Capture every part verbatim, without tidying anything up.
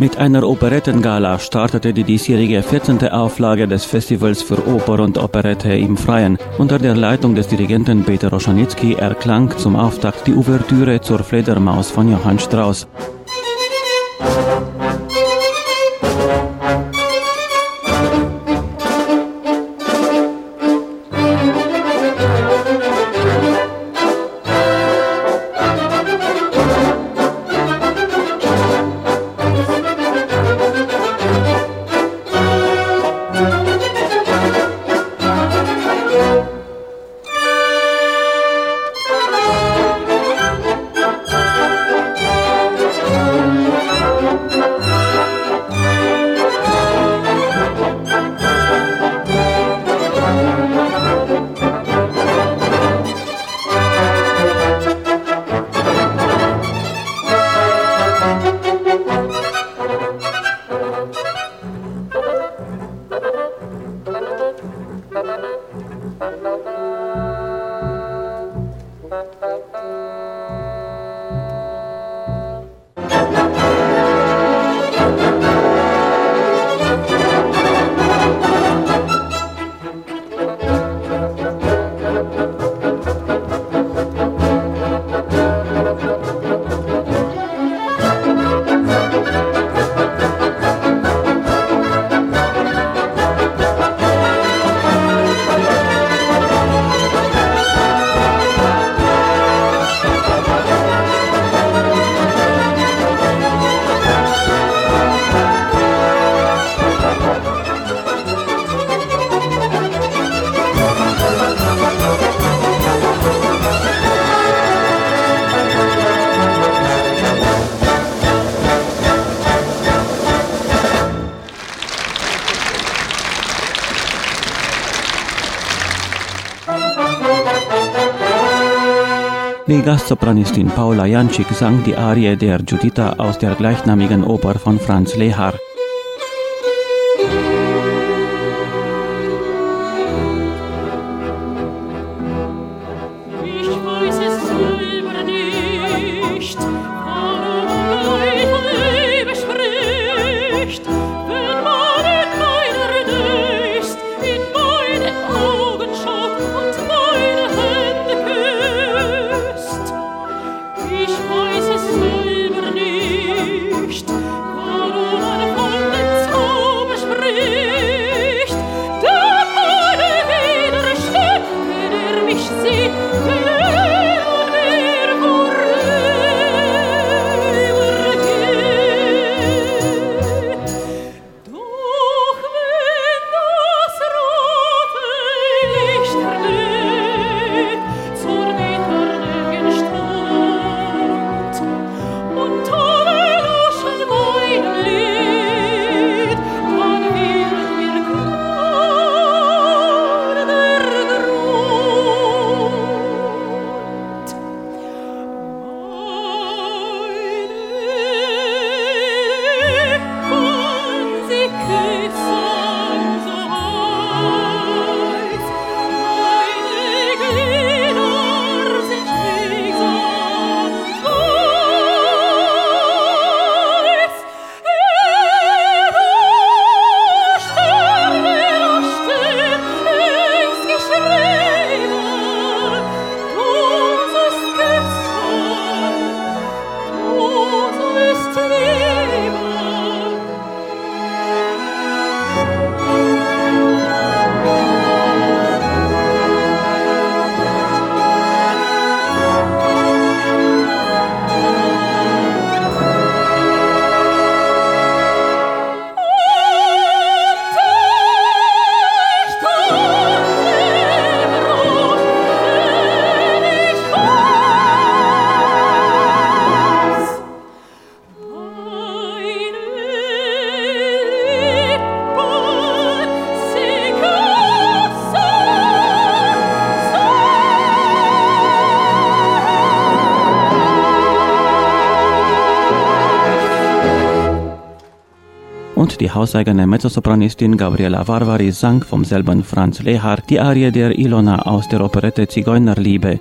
Mit einer Operettengala startete die diesjährige vierzehnte Auflage des Festivals für Oper und Operette im Freien. Unter der Leitung des Dirigenten Peter Roschanitzky erklang zum Auftakt die Ouvertüre zur Fledermaus von Johann Strauss. Die Gastsopranistin Paula Janczyk sang die Arie der Giuditta aus der gleichnamigen Oper von Franz Lehár. Und die hauseigene Mezzosopranistin Gabriela Varvari sang vom selben Franz Lehár die Arie der Ilona aus der Operette Zigeunerliebe.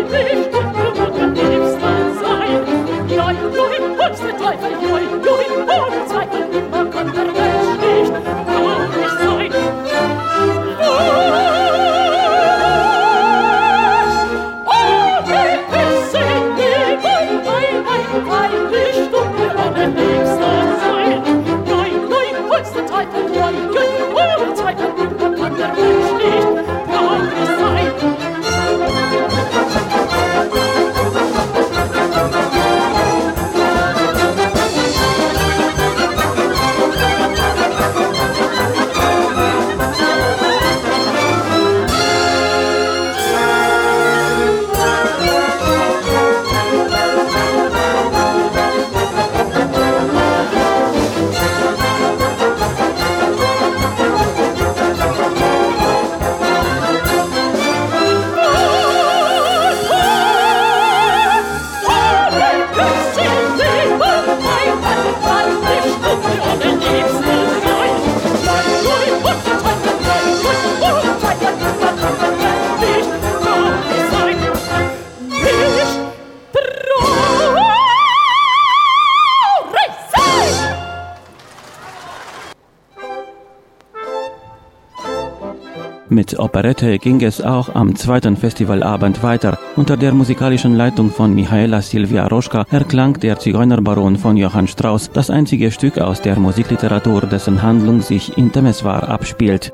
Mit Operette ging es auch am zweiten Festivalabend weiter. Unter der musikalischen Leitung von Mihaela Silvia Roschka erklang der Zigeunerbaron von Johann Strauss, das einzige Stück aus der Musikliteratur, dessen Handlung sich in Temeswar abspielt.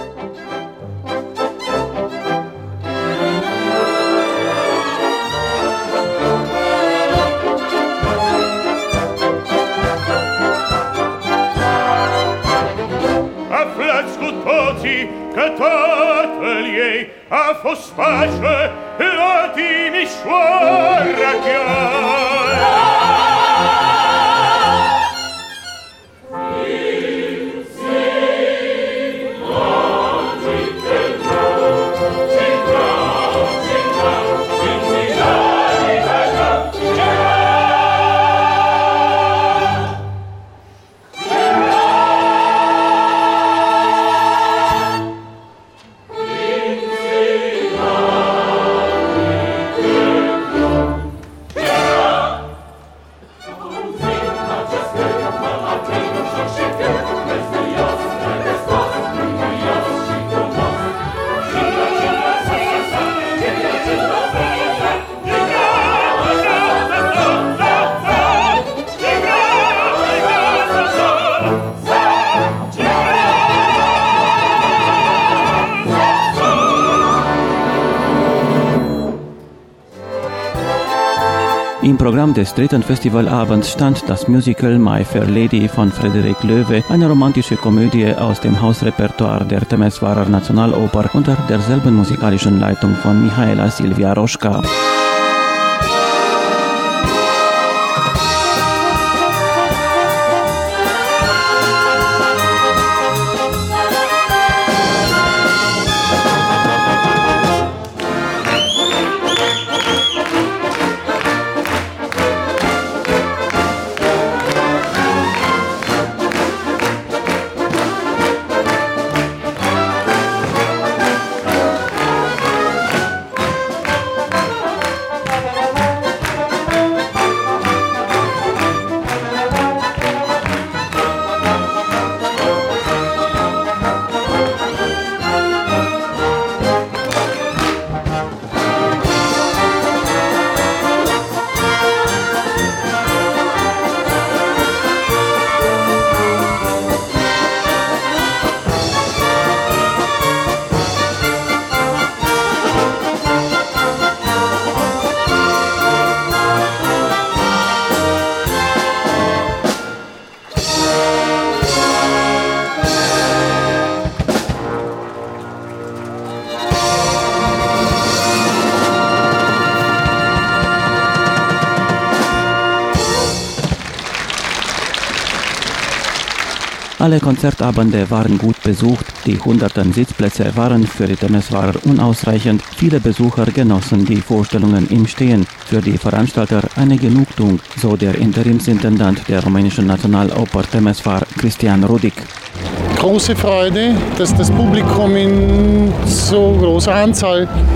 A fospace latini suarrachiare. Im Programm des dritten Festivalabends stand das Musical My Fair Lady von Frederik Loewe, eine romantische Komödie aus dem Hausrepertoire der Temeswarer Nationaloper unter derselben musikalischen Leitung von Mihaela Silvia Roschka. Alle Konzertabende waren gut besucht, die hunderten Sitzplätze waren für die Temeswarer unausreichend, viele Besucher genossen die Vorstellungen im Stehen. Für die Veranstalter eine Genugtuung, so der Interimsintendant der rumänischen Nationaloper Temeswar, Cristian Rudik. Große Freude, dass das Publikum in so großer Anzahl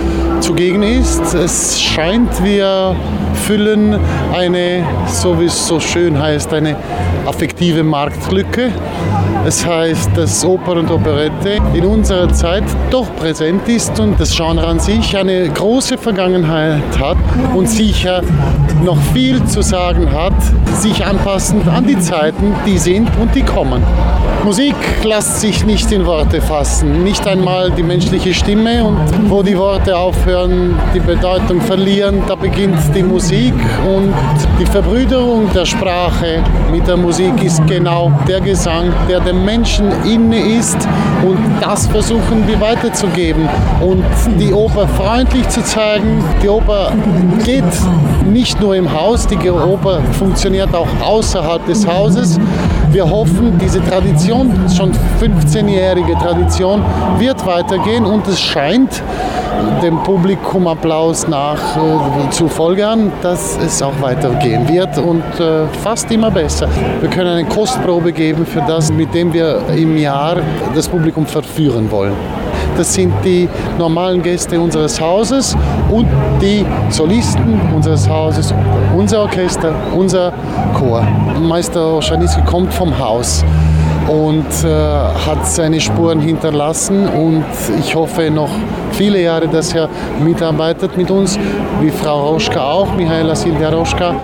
zugegen ist. Es scheint, wir füllen eine, so wie es so schön heißt, eine affektive Marktlücke. Es heißt, dass Oper und Operette in unserer Zeit doch präsent ist und das Genre an sich eine große Vergangenheit hat und sicher noch viel zu sagen hat, sich anpassend an die Zeiten, die sind und die kommen. Musik lässt sich nicht in Worte fassen, nicht einmal die menschliche Stimme, und wo die Worte aufhören, die Bedeutung verlieren, da beginnt die Musik, und die Verbrüderung der Sprache mit der Musik ist genau der Gesang, der dem Menschen inne ist, und das versuchen wir weiterzugeben und die Oper freundlich zu zeigen. Die Oper geht nicht nur im Haus, die Oper funktioniert auch außerhalb des Hauses. Wir hoffen, diese Tradition, schon fünfzehnjährige Tradition, wird weitergehen, und es scheint dem Publikum Applaus nach äh, zu folgern, dass es auch weitergehen wird, und äh, fast immer besser. Wir können eine Kostprobe geben für das, mit dem wir im Jahr das Publikum verführen wollen. Das sind die normalen Gäste unseres Hauses und die Solisten unseres Hauses, unser Orchester, unser Chor. Meister Oschanitzky kommt vom Haus und äh, hat seine Spuren hinterlassen, und ich hoffe noch viele Jahre, dass er mitarbeitet mit uns, wie Frau Roschka auch, Michaela Silvia Roschka.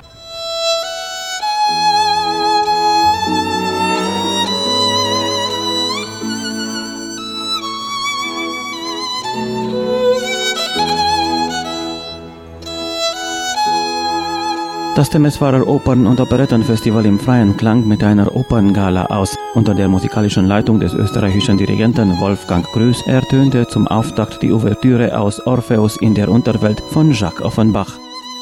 Das Temeswarer Opern- und Operettenfestival im Freien klang mit einer Operngala aus. Unter der musikalischen Leitung des österreichischen Dirigenten Wolfgang Grüß ertönte zum Auftakt die Ouvertüre aus Orpheus in der Unterwelt von Jacques Offenbach.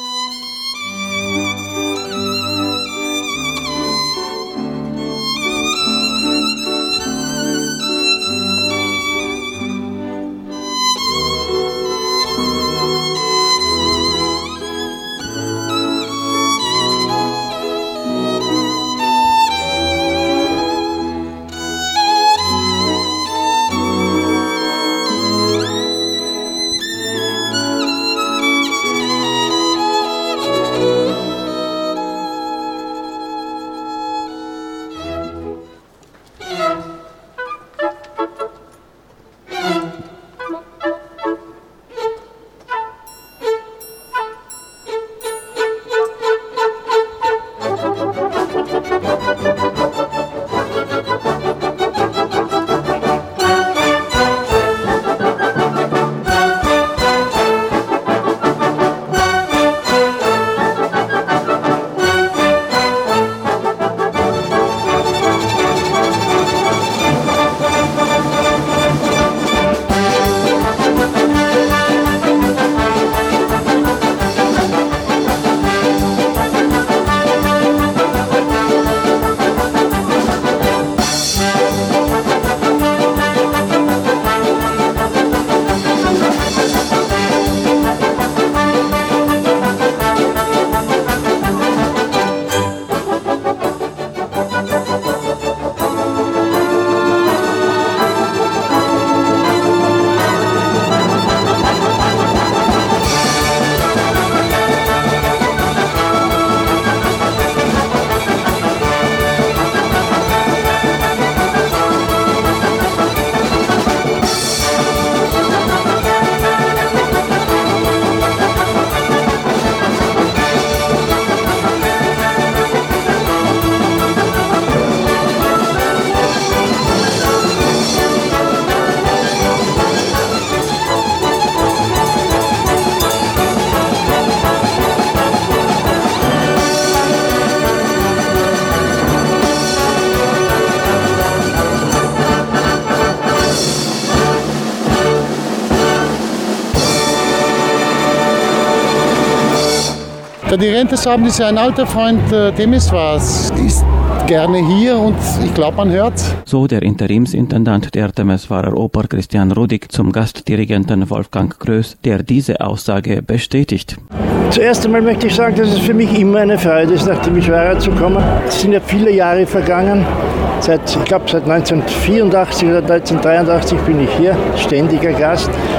Der Dirigent des Abends ist ja ein alter Freund äh, Temeswars, ist gerne hier, und ich glaube, man hört. So der Interimsintendant der Temeswarer Oper Christian Rudig zum Gastdirigenten Wolfgang Größ, der diese Aussage bestätigt. Zuerst einmal möchte ich sagen, dass es für mich immer eine Freude ist, nach Temeswara zu kommen. Es sind ja viele Jahre vergangen. Seit, ich glaube, seit neunzehnhundertvierundachtzig oder neunzehnhundertdreiundachtzig bin ich hier, ständiger Gast.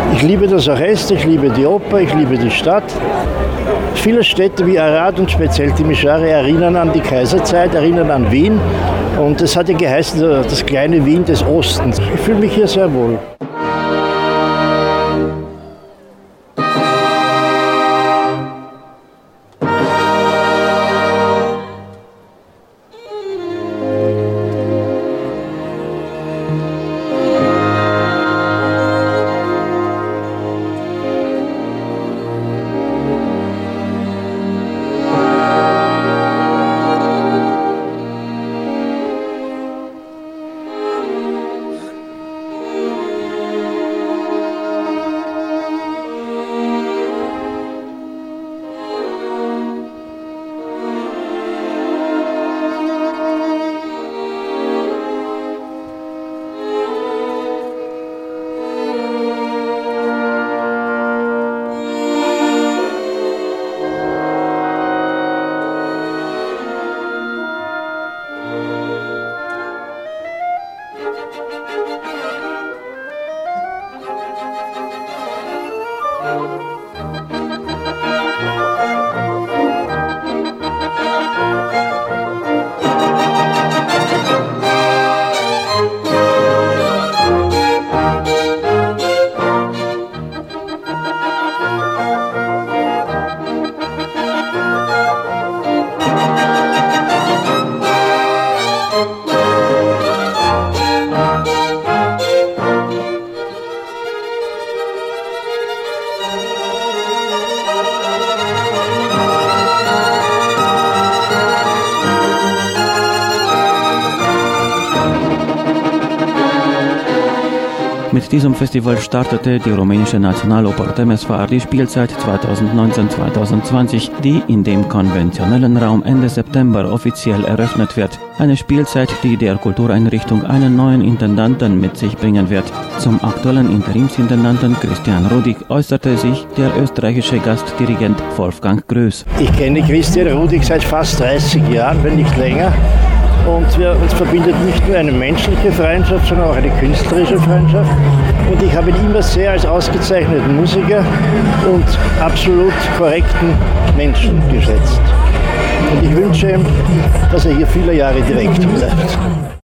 Ich liebe das Orchester, ich liebe die Oper, ich liebe die Stadt. Viele Städte wie Arad und speziell Timișoara erinnern an die Kaiserzeit, erinnern an Wien. Und es hat ja geheißen, das kleine Wien des Ostens. Ich fühle mich hier sehr wohl. Mit diesem Festival startete die rumänische Nationaloper Temesvar die Spielzeit zweitausendneunzehn zweitausendzwanzig, die in dem konventionellen Raum Ende September offiziell eröffnet wird. Eine Spielzeit, die der Kultureinrichtung einen neuen Intendanten mit sich bringen wird. Zum aktuellen Interimsintendanten Christian Rudig äußerte sich der österreichische Gastdirigent Wolfgang Größ. Ich kenne Christian Rudig seit fast dreißig Jahren, wenn nicht länger. Und wir, uns verbindet nicht nur eine menschliche Freundschaft, sondern auch eine künstlerische Freundschaft. Und ich habe ihn immer sehr als ausgezeichneten Musiker und absolut korrekten Menschen geschätzt. Und ich wünsche ihm, dass er hier viele Jahre direkt bleibt.